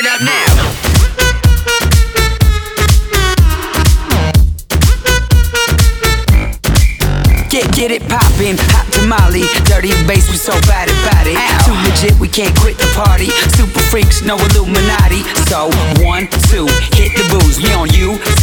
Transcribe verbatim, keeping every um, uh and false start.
it up now. Get, get it poppin', hot tamale. Dirty bass, we so bad about it. Ow. Too legit, we can't quit the party. Super freaks, no Illuminati. So, one, two, hit the booze. We on you